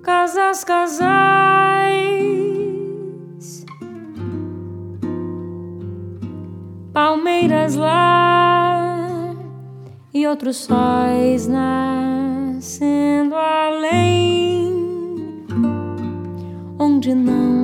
casas, casais, palmeiras lá e outros sóis nascendo além, onde não